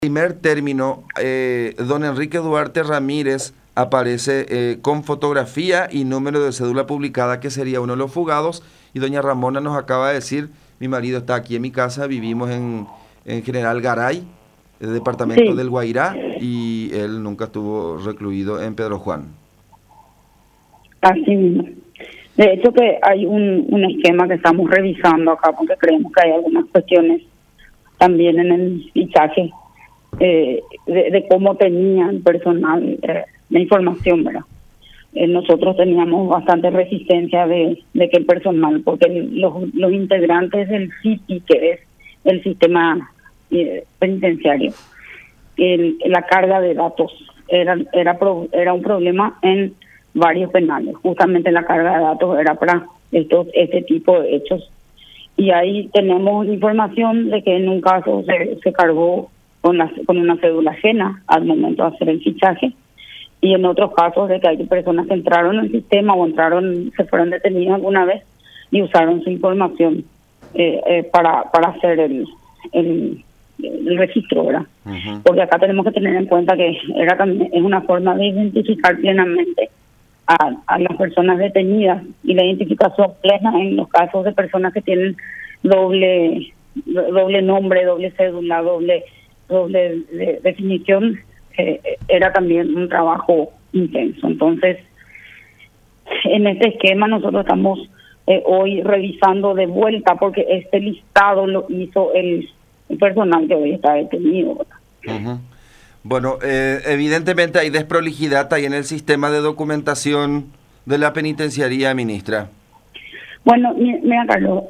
Primer término, don Enrique Duarte Ramírez aparece con fotografía y número de cédula publicada, que sería uno de los fugados, y doña Ramona nos acaba de decir: mi marido está aquí en mi casa, vivimos en General Garay, el departamento del Guairá, y él nunca estuvo recluido en Pedro Juan. Así mismo. De hecho que hay un esquema que estamos revisando acá, porque creemos que hay algunas cuestiones también en el fichaje de cómo tenía el personal la información, ¿verdad? Nosotros teníamos bastante resistencia de que el personal, porque los integrantes del CIPI, que es el sistema penitenciario, la carga de datos era un problema en varios penales. Justamente la carga de datos era para este tipo de hechos. Y ahí tenemos información de que en un caso se cargó con una cédula ajena al momento de hacer el fichaje, y en otros casos de que hay personas que entraron en el sistema o se fueron detenidos alguna vez y usaron su información para hacer el registro, ¿verdad? Uh-huh. Porque acá tenemos que tener en cuenta que es una forma de identificar plenamente a las personas detenidas, y la identificación plena en los casos de personas que tienen doble nombre, doble cédula, doble definición, era también un trabajo intenso. Entonces, en este esquema nosotros estamos hoy revisando de vuelta, porque este listado lo hizo el personal que hoy está detenido. Uh-huh. Bueno, evidentemente hay desprolijidad ahí en el sistema de documentación de la penitenciaría, ministra. Bueno, mira, Carlos,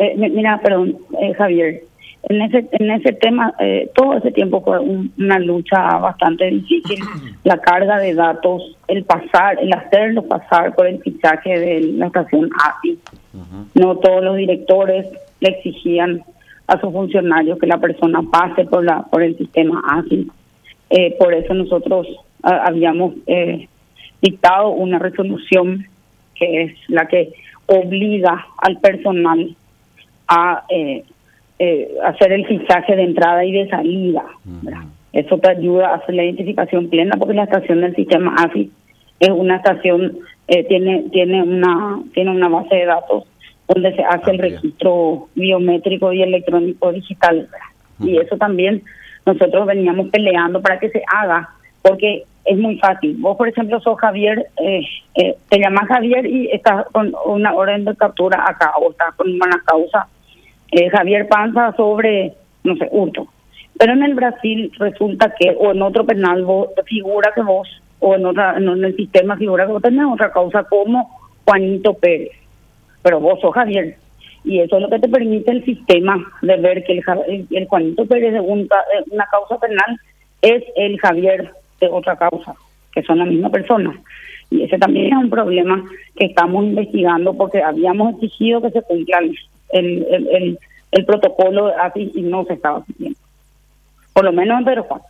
Javier, en ese tema, todo ese tiempo fue una lucha bastante difícil. La carga de datos, el hacerlo pasar por el fichaje de la estación ASI. Uh-huh. No todos los directores le exigían a sus funcionarios que la persona pase por el sistema ASI. Por eso nosotros habíamos dictado una resolución que es la que obliga al personal a hacer el fichaje de entrada y de salida. Uh-huh. Eso te ayuda a hacer la identificación plena, porque la estación del sistema ASI es una estación, tiene una base de datos donde se hace el registro biométrico y electrónico digital. Uh-huh. Y eso también nosotros veníamos peleando para que se haga, porque es muy fácil. Vos, por ejemplo, sos Javier, te llamas Javier y estás con una orden de captura acá, o estás con una causa, Javier Panza sobre, no sé, hurto. Pero en el Brasil resulta que, o en otro penal figura que vos, o en el sistema figura que vos tenés otra causa como Juanito Pérez, pero vos sos Javier. Y eso es lo que te permite el sistema de ver que el Juanito Pérez de una causa penal es el Javier de otra causa, que son la misma persona. Y ese también es un problema que estamos investigando, porque habíamos exigido que se cumpla el protocolo así, y no se estaba cumpliendo. Por lo menos en Pedro Juan.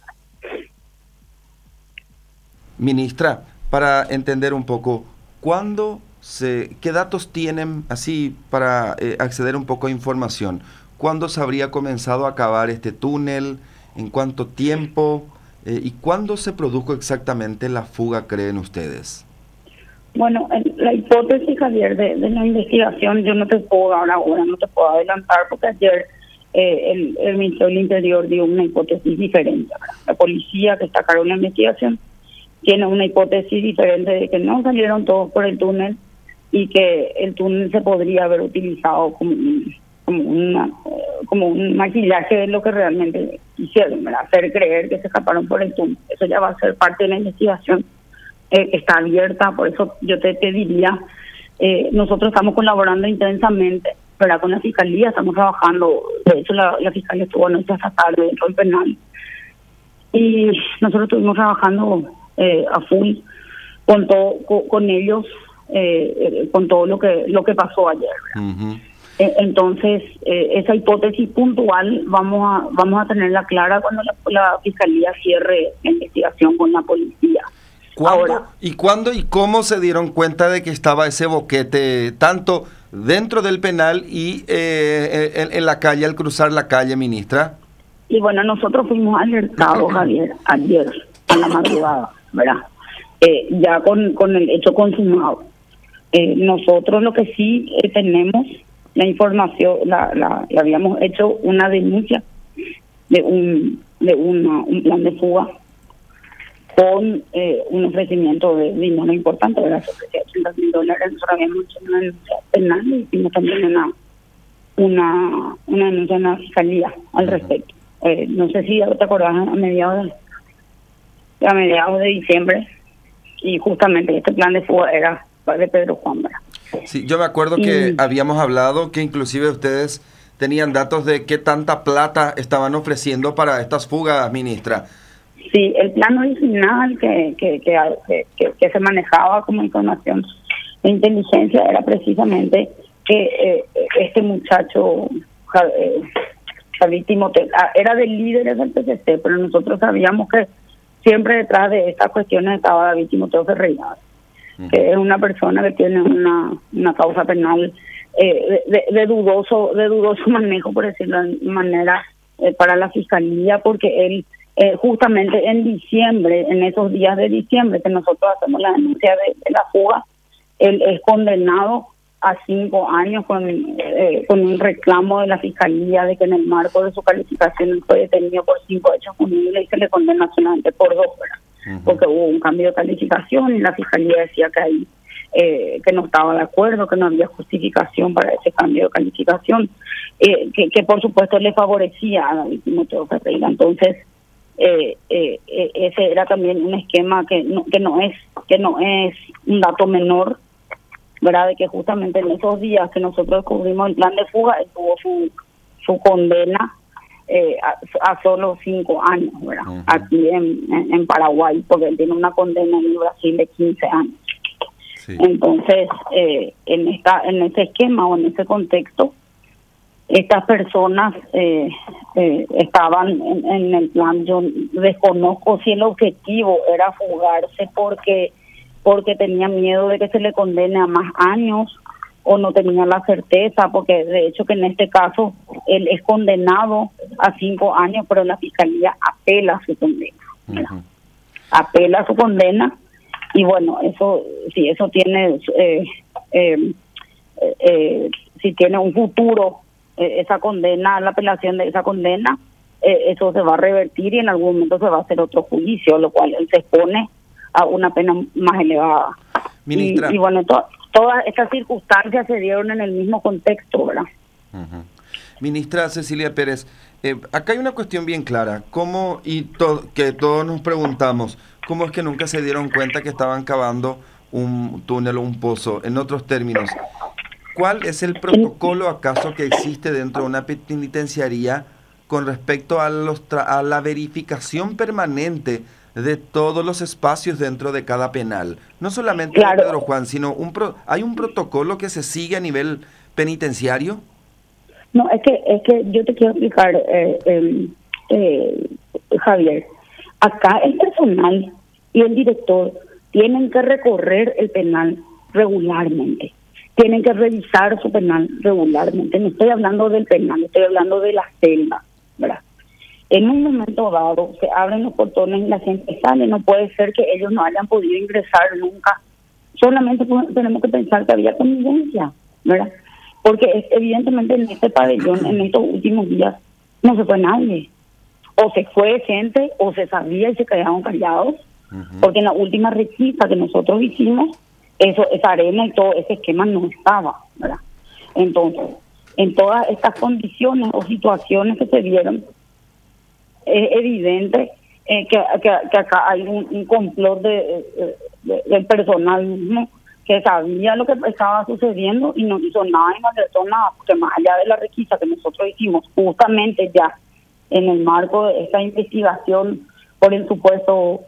Ministra, para entender un poco, ¿qué datos tienen así para acceder un poco a información? ¿Cuándo se habría comenzado a cavar este túnel? ¿En cuánto tiempo? ¿Y cuándo se produjo exactamente la fuga, creen ustedes? Bueno, la hipótesis, Javier, de la investigación, yo no te puedo dar ahora, no te puedo adelantar, porque ayer el Ministerio del Interior dio una hipótesis diferente. La policía que está a cargo de la investigación tiene una hipótesis diferente, de que no salieron todos por el túnel y que el túnel se podría haber utilizado como un maquillaje de lo que realmente hicieron, ¿verdad? Hacer creer que se escaparon por el túnel. Eso ya va a ser parte de la investigación que está abierta. Por eso yo te diría, nosotros estamos colaborando intensamente, ¿verdad? Con la Fiscalía, estamos trabajando. De hecho, la Fiscalía estuvo anoche hasta tarde dentro del penal, y nosotros estuvimos trabajando a full con ellos, con todo lo que pasó ayer, ¿verdad? Uh-huh. Entonces, esa hipótesis puntual vamos a tenerla clara cuando la Fiscalía cierre la investigación con la policía. ¿Cuándo y cómo se dieron cuenta de que estaba ese boquete, tanto dentro del penal y en la calle, al cruzar la calle, ministra? Y bueno, nosotros fuimos alertados, Javier, ayer a la madrugada, ¿verdad? Ya con el hecho consumado. Nosotros lo que sí tenemos la información, le habíamos hecho una denuncia de un plan de fuga con un ofrecimiento de dinero importante, ¿verdad? $80,000. Nosotros habíamos hecho una denuncia penal y hicimos también una denuncia en la fiscalía al respecto. No sé si te acordás, a mediados de diciembre, y justamente este plan de fuga era de Pedro Juan, ¿verdad? Sí, yo me acuerdo que habíamos hablado que inclusive ustedes tenían datos de qué tanta plata estaban ofreciendo para estas fugas, ministra. Sí, el plan original que se manejaba como información de inteligencia era precisamente que este muchacho, Javier Timoteo, era del líder del PCC, pero nosotros sabíamos que siempre detrás de estas cuestiones estaba David Timoteo Ferreira, que es una persona que tiene una causa penal de dudoso manejo, por decirlo de manera, para la fiscalía, porque él justamente en diciembre, en esos días de diciembre que nosotros hacemos la denuncia de la fuga, él es condenado a 5 años con un reclamo de la fiscalía de que en el marco de su calificación fue detenido por 5 hechos punibles y se le condena solamente por 2, ¿verdad? Porque hubo un cambio de calificación y la fiscalía decía que ahí que no estaba de acuerdo, que no había justificación para ese cambio de calificación, que por supuesto le favorecía a David Timoteo Ferreira. Entonces ese era también un esquema que no es un dato menor, ¿verdad? De que justamente en esos días que nosotros descubrimos el plan de fuga, él tuvo su condena a solo 5 años, ¿verdad? Aquí en Paraguay, porque él tiene una condena en Brasil de 15 años. Sí. Entonces, en ese esquema o en ese contexto, estas personas estaban en el plan. Yo desconozco si el objetivo era fugarse porque tenía miedo de que se le condene a más años, o no tenía la certeza, porque de hecho que en este caso él es condenado a 5 años, pero la fiscalía apela su condena. Apela su condena, y bueno, eso tiene si tiene un futuro, esa condena, la apelación de esa condena, eso se va a revertir y en algún momento se va a hacer otro juicio, lo cual él se expone a una pena más elevada. Ministra. Y bueno, todas estas circunstancias se dieron en el mismo contexto, ¿verdad? Ministra Cecilia Pérez, acá hay una cuestión bien clara, que todos nos preguntamos, ¿cómo es que nunca se dieron cuenta que estaban cavando un túnel o un pozo? En otros términos, ¿cuál es el protocolo acaso que existe dentro de una penitenciaría con respecto a la verificación permanente de todos los espacios dentro de cada penal? No solamente de Pedro Juan, sino ¿hay un protocolo que se sigue a nivel penitenciario? No, es que yo te quiero explicar, Javier. Acá el personal y el director tienen que recorrer el penal regularmente. Tienen que revisar su penal regularmente. No estoy hablando del penal, estoy hablando de la celda, ¿verdad? En un momento dado se abren los portones y la gente sale. No puede ser que ellos no hayan podido ingresar nunca. Solamente tenemos que pensar que había convivencia, ¿verdad? Porque evidentemente en este pabellón, en estos últimos días, no se fue nadie. O se fue gente, o se sabía y se quedaron callados. Porque en la última requisa que nosotros hicimos, esa arena y todo ese esquema no estaba, ¿verdad? Entonces, en todas estas condiciones o situaciones que se dieron, es evidente que acá hay un complot del personal mismo que sabía lo que estaba sucediendo y no hizo nada y no alertó nada, porque más allá de la requisa que nosotros hicimos justamente ya en el marco de esta investigación por el supuesto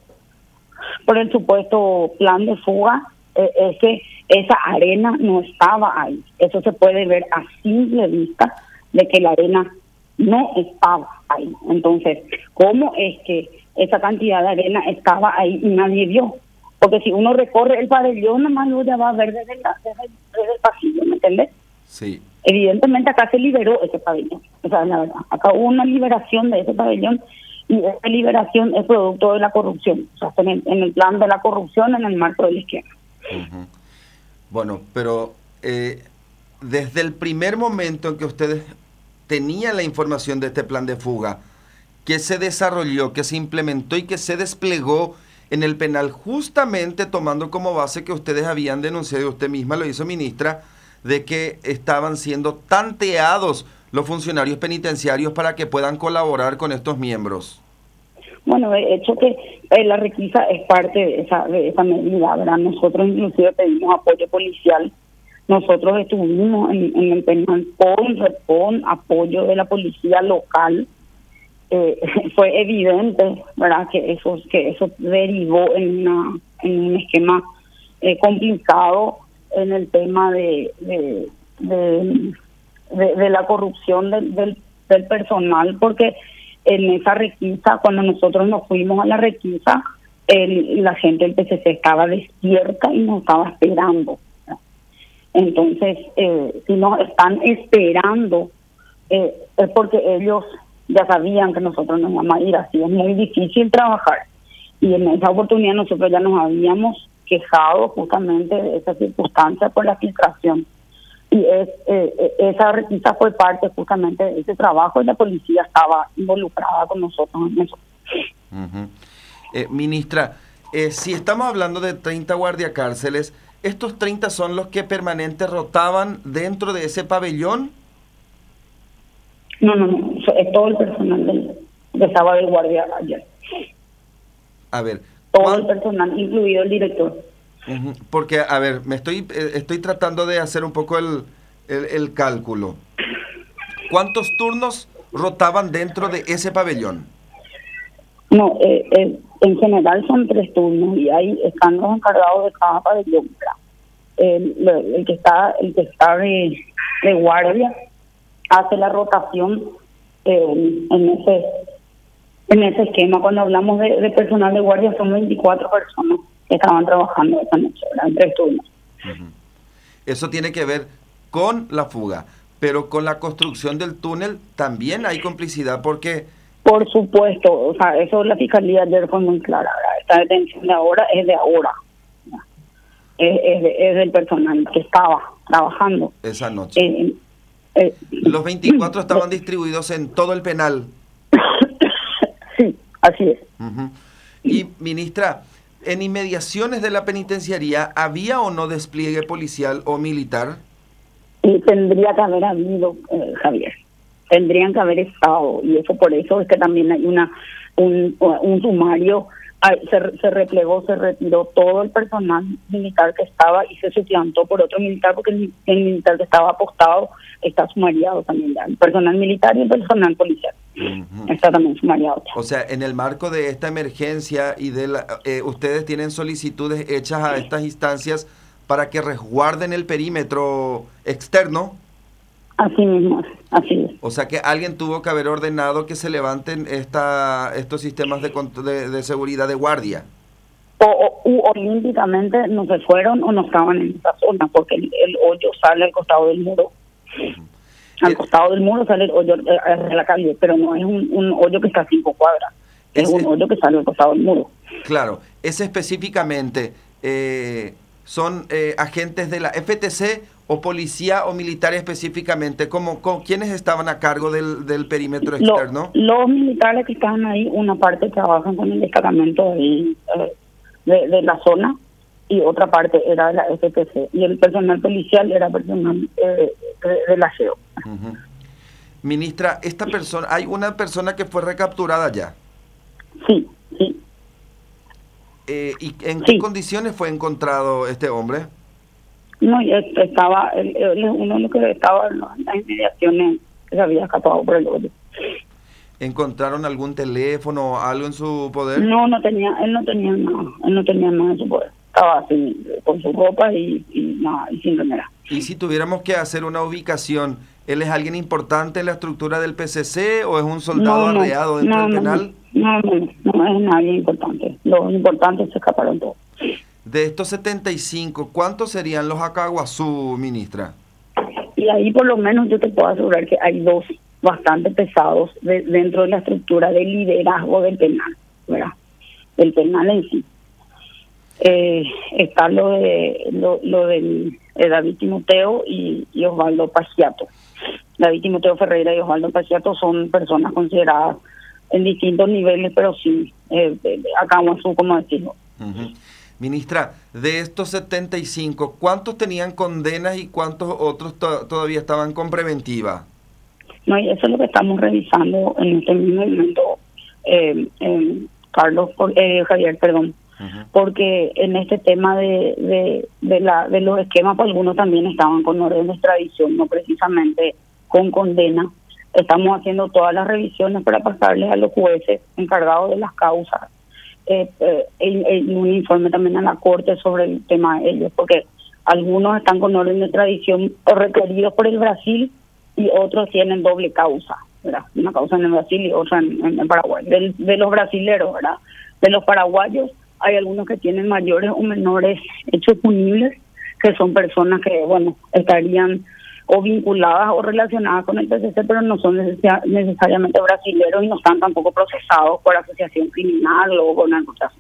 plan de fuga, es que esa arena no estaba ahí. Eso se puede ver a simple vista de que la arena no estaba ahí. Entonces, ¿cómo es que esa cantidad de arena estaba ahí y nadie vio? Porque si uno recorre el pabellón, nomás lo ya va a ver desde el pasillo, ¿me entiendes? Sí. Evidentemente acá se liberó ese pabellón, o sea, la verdad, acá hubo una liberación de ese pabellón y esa liberación es producto de la corrupción, o sea, en el plan de la corrupción en el marco del esquema. Uh-huh. Bueno, pero desde el primer momento en que ustedes tenían la información de este plan de fuga, que se desarrolló, que se implementó y que se desplegó en el penal, justamente tomando como base que ustedes habían denunciado, y usted misma lo hizo, ministra, de que estaban siendo tanteados los funcionarios penitenciarios para que puedan colaborar con estos miembros. Bueno, de hecho que la requisa es parte de esa medida, ¿verdad? Nosotros inclusive pedimos apoyo policial, nosotros estuvimos en el penal con apoyo de la policía local. Fue evidente, ¿verdad?, que eso derivó en un esquema complicado en el tema de la corrupción del personal, porque en esa requisa, cuando nosotros nos fuimos a la requisa, la gente del PCC estaba despierta y nos estaba esperando. Entonces, si nos están esperando, es porque ellos ya sabían que nosotros nos íbamos a ir. Así es muy difícil trabajar. Y en esa oportunidad nosotros ya nos habíamos quejado justamente de esa circunstancia por la filtración. Y esa requisa fue parte justamente de ese trabajo y la policía estaba involucrada con nosotros en eso. Uh-huh. Ministra, si estamos hablando de 30 guardiacárceles, ¿estos 30 son los que permanentes rotaban dentro de ese pabellón? No, es todo el personal que estaba de guardia ayer. A ver. Todo el personal, incluido el director. Uh-huh. Porque, a ver, estoy tratando de hacer un poco el cálculo. ¿Cuántos turnos rotaban dentro de ese pabellón? No, en general son 3 turnos y ahí están los encargados de cada pabellón. El que está de guardia hace la rotación en ese esquema. Cuando hablamos de personal de guardia, son 24 personas que estaban trabajando esta noche, en 3 turnos. Uh-huh. Eso tiene que ver con la fuga, pero con la construcción del túnel también hay complicidad, porque... Por supuesto, o sea, eso la fiscalía ayer fue muy clara, ¿verdad? Esta detención de ahora es de ahora, es del personal que estaba trabajando esa noche. Los 24 estaban distribuidos en todo el penal. Sí, así es. Uh-huh. Y, ministra, ¿en inmediaciones de la penitenciaría había o no despliegue policial o militar? Y tendría que haber habido, Javier. Tendrían que haber estado. Y eso por eso es que también hay un sumario. Se replegó, se retiró todo el personal militar que estaba y se suplantó por otro militar, porque el militar que estaba apostado está sumariado también ya. El personal militar y el personal policial. Uh-huh. Está también sumariado ya. O sea, en el marco de esta emergencia y ustedes tienen solicitudes hechas a estas instancias para que resguarden el perímetro externo. Así mismo, así es. O sea que alguien tuvo que haber ordenado que se levanten estos sistemas de seguridad de guardia. O olímpicamente no se fueron o no estaban en esa zona, porque el hoyo sale al costado del muro. Uh-huh. Al costado del muro sale el hoyo de la calle, pero no es un hoyo que está a 5 cuadras. Es un hoyo que sale al costado del muro. Claro, ese específicamente son agentes de la FTC o policía o militar específicamente. ¿Quiénes estaban a cargo del perímetro externo? Los militares que estaban ahí, una parte trabajan con el destacamento de la zona y otra parte era de la FTC. Y el personal policial era personal de la GEO. Uh-huh. Ministra, ¿hay una persona que fue recapturada ya? Sí. ¿Y en qué condiciones fue encontrado este hombre? No, estaba, él es uno de los que estaba en las inmediaciones, que se había escapado por el hoyo. ¿Encontraron algún teléfono o algo en su poder? No, él no tenía nada en su poder. Estaba así, con su ropa y sin remera. Y si tuviéramos que hacer una ubicación, ¿él es alguien importante en la estructura del PCC o es un soldado arreado dentro del penal? No es nadie importante. Los importantes se escaparon todos. De estos 75, ¿cuántos serían los Acaguazú, ministra? Y ahí por lo menos yo te puedo asegurar que hay dos bastante pesados dentro de la estructura del liderazgo del penal, ¿verdad? Del penal en sí. Está lo de David Timoteo y Osvaldo Pagiato. David Timoteo Ferreira y Osvaldo Pagiato son personas consideradas en distintos niveles, pero sí, acá Guazú, como decirlo. Ministra, de estos 75, ¿cuántos tenían condenas y cuántos otros todavía estaban con preventiva? No, y eso es lo que estamos revisando en este mismo momento, Javier, perdón. Porque en este tema de los esquemas, pues algunos también estaban con orden de extradición, no precisamente con condena. Estamos haciendo todas las revisiones para pasarles a los jueces encargados de las causas un informe también a la Corte sobre el tema de ellos, porque algunos están con orden de extradición requeridos por el Brasil y otros tienen doble causa, ¿verdad? Una causa en el Brasil y otra en Paraguay. De los brasileros, ¿verdad? De los paraguayos hay algunos que tienen mayores o menores hechos punibles, que son personas que, bueno, estarían o vinculadas o relacionadas con el PCC, pero no son necesariamente brasileros y no están tampoco procesados por asociación criminal o por narcotráfico.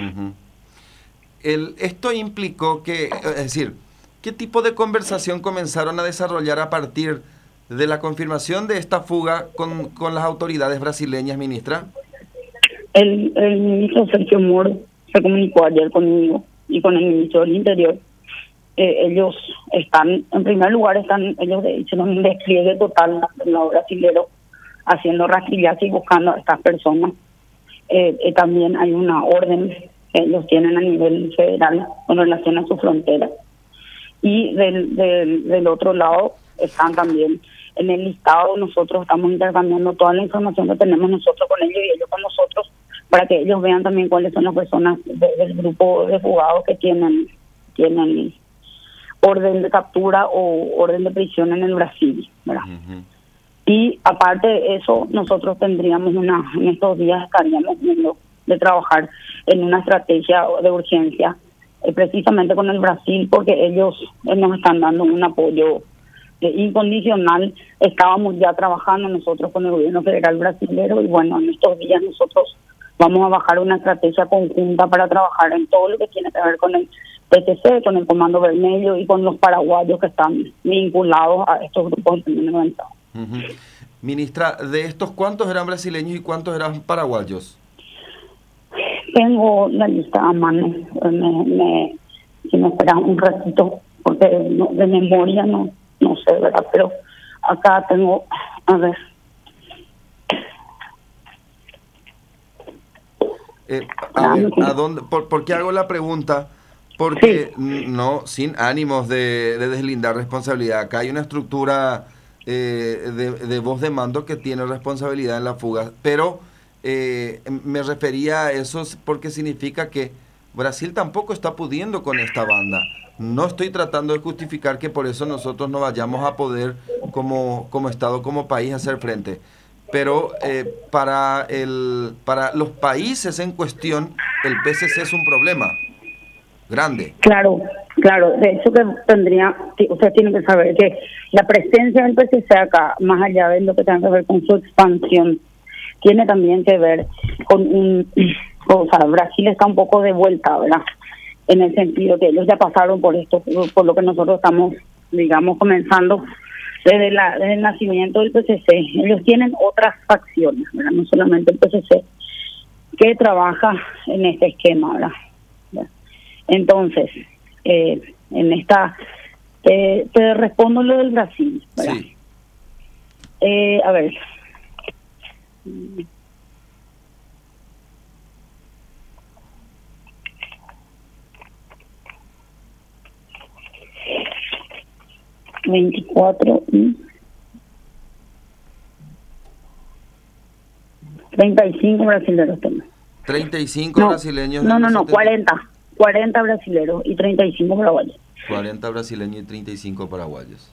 Esto implicó que, es decir, ¿qué tipo de conversación comenzaron a desarrollar a partir de la confirmación de esta fuga con las autoridades brasileñas, ministra? El ministro Sergio Moro se comunicó ayer conmigo y con el ministro del Interior. Ellos están, en primer lugar, ellos hicieron un despliegue total del lado brasilero, haciendo rastrillaje y buscando a estas personas. También hay una orden que ellos tienen a nivel federal con relación a su frontera. Y del otro lado están también en el listado. Nosotros estamos intercambiando toda la información que tenemos nosotros con ellos y ellos con nosotros, para que ellos vean también cuáles son las personas del grupo de fugados que tienen orden de captura o orden de prisión en el Brasil, ¿verdad? Y aparte de eso, nosotros tendríamos en estos días estaríamos viendo de trabajar en una estrategia de urgencia, precisamente con el Brasil, porque ellos nos están dando un apoyo incondicional. Estábamos ya trabajando nosotros con el gobierno federal brasilero y bueno, en estos días nosotros vamos a bajar una estrategia conjunta para trabajar en todo lo que tiene que ver con el PTC, con el Comando Vermelho y con los paraguayos que están vinculados a estos grupos de crimen organizado. Ministra, de estos, ¿cuántos eran brasileños y cuántos eran paraguayos? Tengo la lista a mano. Si me esperan un ratito, porque de memoria no sé, ¿verdad? Pero acá tengo, a ver. ¿A dónde? ¿Por qué hago la pregunta? Porque no, sin ánimos de deslindar responsabilidad. Acá hay una estructura de voz de mando que tiene responsabilidad en la fuga, pero me refería a eso porque significa que Brasil tampoco está pudiendo con esta banda. No estoy tratando de justificar que por eso nosotros no vayamos a poder como Estado, como país, hacer frente. Pero para los países en cuestión, el PCC es un problema grande. Claro. De hecho, usted tiene que saber que la presencia del PCC acá, más allá de lo que tenga que ver con su expansión, tiene también que ver con Brasil está un poco de vuelta, ¿verdad? En el sentido que ellos ya pasaron por esto, por lo que nosotros estamos, digamos, comenzando desde el nacimiento del PCC. Ellos tienen otras facciones, ¿verdad? No solamente el PCC, que trabaja en este esquema, ¿verdad? Entonces, en esta, te respondo lo del Brasil, ¿verdad? Sí. A ver. ¿24 y 35 brasileños tengo? 35 brasileños. No, 40 brasileños y 35 paraguayos. 40 brasileños y 35 paraguayos.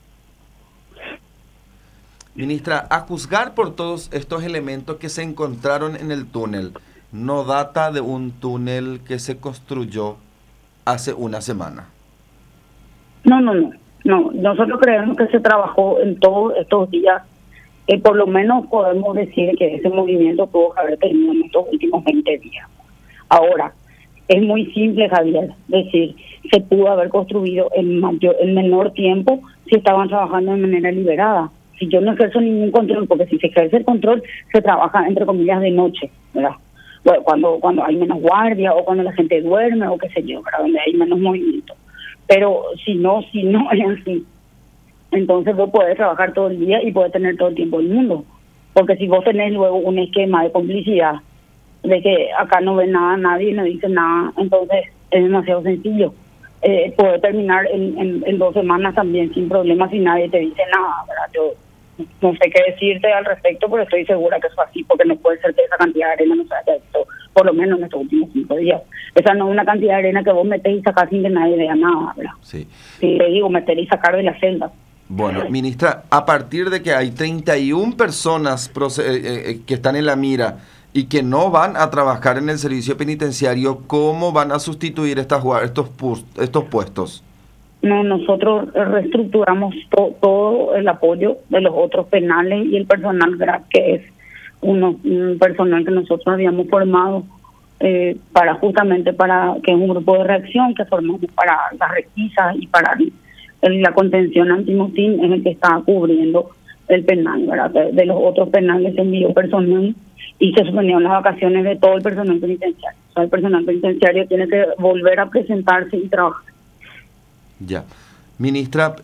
Ministra, a juzgar por todos estos elementos que se encontraron en el túnel, no data de un túnel que se construyó hace una semana. No. No, nosotros creemos que se trabajó en todos estos días. Por lo menos podemos decir que ese movimiento tuvo que haber tenido en estos últimos 20 días. Ahora, es muy simple, Javier, decir, se pudo haber construido en menor tiempo si estaban trabajando de manera liberada. Si yo no ejerzo ningún control, porque si se ejerce el control, se trabaja, entre comillas, de noche, ¿verdad? Bueno, cuando hay menos guardia o cuando la gente duerme o qué sé yo, ¿verdad? Donde hay menos movimiento. Pero si no es así, entonces vos podés trabajar todo el día y podés tener todo el tiempo del mundo. Porque si vos tenés luego un esquema de complicidad, de que acá no ve nada, nadie no dice nada, entonces es demasiado sencillo. Poder terminar en 2 semanas también sin problemas si nadie te dice nada, ¿verdad? Yo no sé qué decirte al respecto, pero estoy segura que eso es así, porque no puede ser que esa cantidad de arena no se haya visto, por lo menos en estos últimos 5 días. Esa no es una cantidad de arena que vos metés y sacás sin que nadie vea nada, ¿verdad? Sí. Sí, le digo, meter y sacar de la celda. Bueno, ministra, a partir de que hay 31 personas que están en la mira y que no van a trabajar en el servicio penitenciario, ¿cómo van a sustituir estos puestos? No, nosotros reestructuramos todo el apoyo de los otros penales y el personal GRAP, que es un personal que nosotros habíamos formado justamente para que es un grupo de reacción que formamos para las requisas y para la contención antimotín, es el que está cubriendo el penal, ¿verdad? De los otros penales se envió personal y se suspendieron las vacaciones de todo el personal penitenciario. O sea, el personal penitenciario tiene que volver a presentarse y trabajar. Ya. Ministra,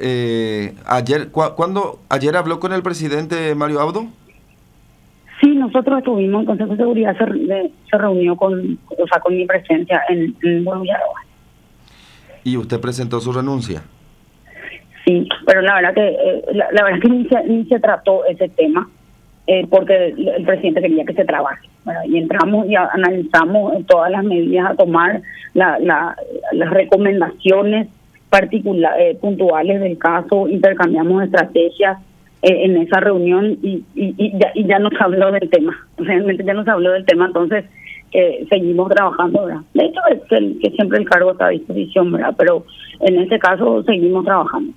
¿ayer habló con el presidente Mario Abdo? Sí, nosotros estuvimos, el Consejo de Seguridad se reunió con mi presencia en Villarroel. ¿Y usted presentó su renuncia? Sí, pero la verdad que ni se trató ese tema, porque el presidente quería que se trabaje, ¿verdad? Y entramos y analizamos todas las medidas a tomar, las recomendaciones puntuales del caso, intercambiamos estrategias en esa reunión y ya nos habló del tema, realmente ya nos habló del tema, entonces seguimos trabajando, ¿verdad? De hecho es que siempre el cargo está a disposición, ¿verdad? Pero en este caso seguimos trabajando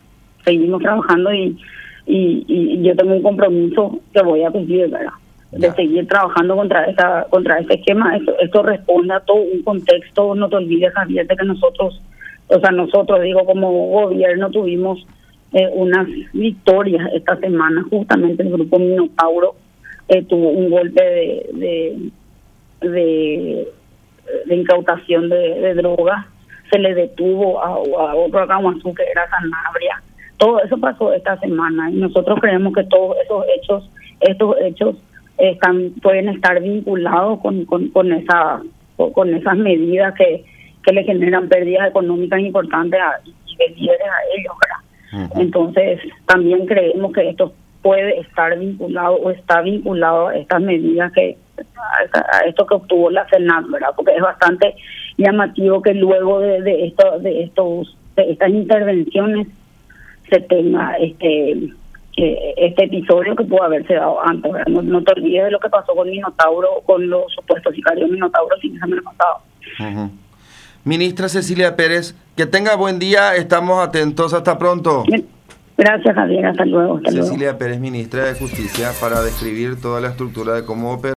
y yo tengo un compromiso que voy a cumplir, ¿verdad? De seguir trabajando contra este esquema. Esto responde a todo un contexto. No te olvides, Javier, de que nosotros digo, como gobierno tuvimos unas victorias esta semana. Justamente el grupo Minotauro tuvo un golpe de incautación de drogas. Se le detuvo a otro Acahuazú que era Sanabria. Todo eso pasó esta semana y nosotros creemos que todos estos hechos pueden estar vinculados con esas medidas que le generan pérdidas económicas importantes y de líderes a ellos, ¿verdad? Uh-huh. Entonces también creemos que esto puede estar vinculado o está vinculado a estas medidas a esto que obtuvo la Senat, ¿verdad? Porque es bastante llamativo que luego de estas intervenciones se tenga este episodio que pudo haberse dado antes, ¿verdad? No te olvides de lo que pasó con Minotauro, con los supuestos sicarios Minotauro sin esa pasado. Uh-huh. Ministra Cecilia Pérez, que tenga buen día, estamos atentos, hasta pronto. Gracias, Javier, hasta luego. Cecilia Pérez, ministra de Justicia, para describir toda la estructura de cómo opera.